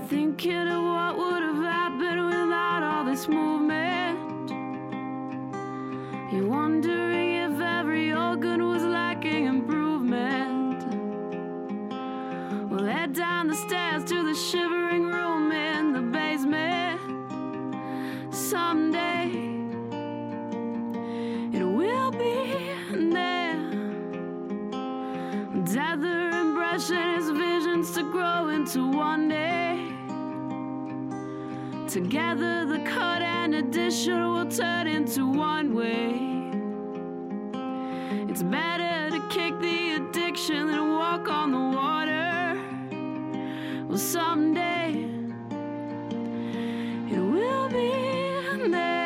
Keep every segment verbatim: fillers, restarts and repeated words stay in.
thinking of what would have happened without all this movement. You're wondering if every organ was lacking improvement. We'll head down the stairs to the shivering room in the basement. Someday it will be there. Tether and brushing his visions to grow into one day. Together the cut and addition will turn into one way. It's better to kick the addiction than walk on the water. Well, someday it will be there.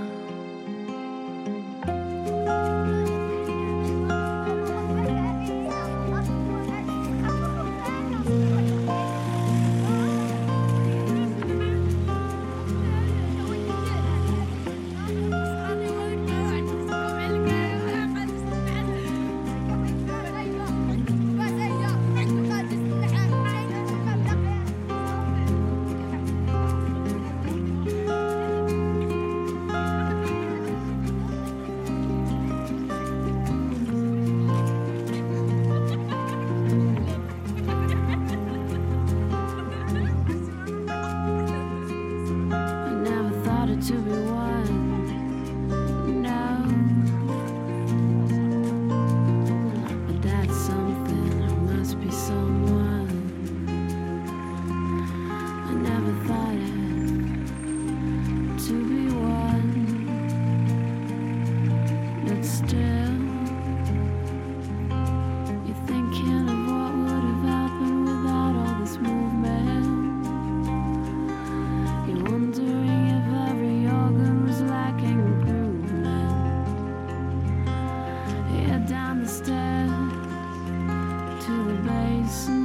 To be one, no, but that's something, I must be someone. I never thought it to be one, but still, you're thinking of what would have happened without all this movement. You're wondering if every organ was lacking improvement. Head down the stairs to the basement.